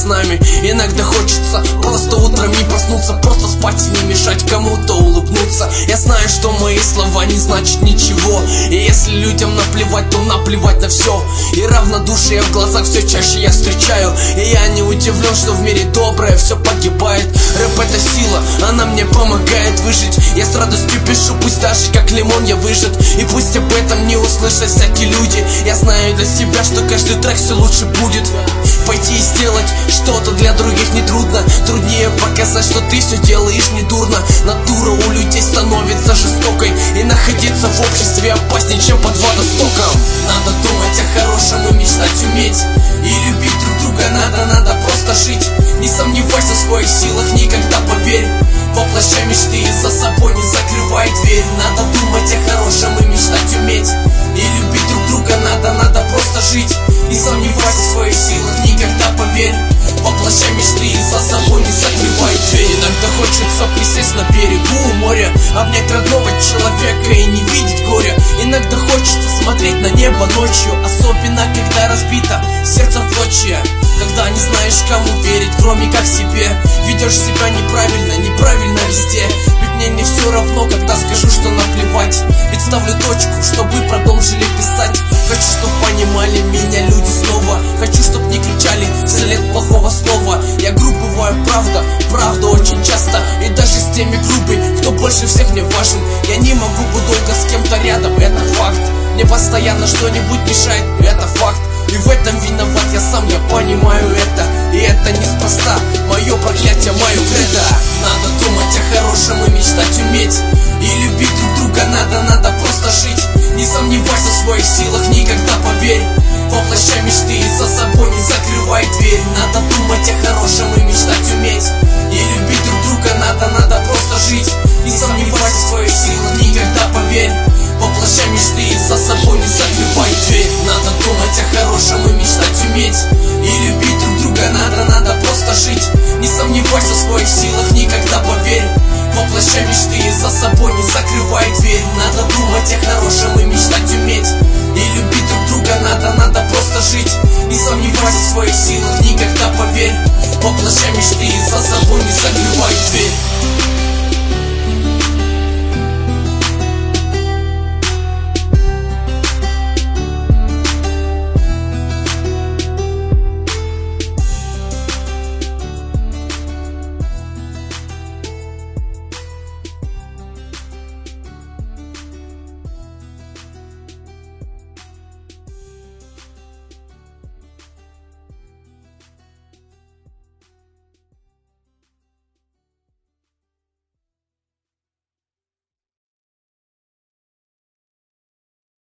с нами. Иногда хочется просто утром не проснуться, просто спать и не мешать кому-то улыбнуться. Я знаю, что мои слова не значат ничего, и если людям наплевать, то наплевать на все. И равнодушие в глазах все чаще я встречаю, и я не удивлен, что в мире доброе все погибает. Рэп — это сила, она мне помогает выжить. Я с радостью пишу, пусть даже как лимон я выжат, и пусть об этом не услышат всякие люди. Я знаю для себя, что каждый трек все лучше будет. Пойти и сделать что-то для других нетрудно, труднее показать, что ты все делаешь недурно. Натура у людей становится жестокой, и находиться в обществе опаснее, чем под водостоком. Надо думать о хорошем и мечтать уметь, и любить друг друга надо просто жить. Не сомневайся в своих силах, никогда поверь. Воплощай мечты и за собой не закрывай дверь. Надо думать о хорошем и мечтать уметь, и любить друг друга надо просто жить. Не сомневайся в своих силах, никогда поверь. Воплощай мечты и за собой не закрывай дверь. Иногда хочется присесть на берегу моря, обнять родного человека и не видеть горя. Иногда хочется смотреть на небо ночью, особенно когда разбито сердце в клочья. Когда не знаешь, кому верить, кроме как себе. Ведешь себя неправильно везде. Ведь мне не все равно, когда скажу, что наплевать. Ведь ставлю точку, чтобы продолжили писать. Хочу, чтоб понимали меня люди снова. Хочу, чтоб не кричали вслед плохого слова. Я груб бываю, правда очень часто. И даже с теми грубой, кто больше всех мне важен. Я не могу быть долго с кем-то рядом, это факт. Мне постоянно что-нибудь мешает, это факт. И в этом виноват я сам, я понимаю это. И это неспроста, мое проклятие, мое кредо. Надо думать о хорошем и мечтать уметь, и любить друг друга надо просто жить. Не сомневайся в своих силах, никогда поверь. Воплощай мечты и за собой не закрывай дверь. Надо думать о хорошем и мечтать уметь, и любить друг друга надо просто жить. Не сомневайся в своих силах, никогда поверь. Воплощай мечты и за собой не закрывай дверь. Надо думать о хорошем и мечтать уметь, и любить друг друга надо просто жить. Не сомневайся в своих силах, никогда поверь. Воплощай мечты и за собой не закрывай дверь. Надо думать о хорошем и мечтать уметь, и любить друг друга надо просто жить. Не сомневайся в своих силах, никогда поверь. Воплощай мечты и за собой не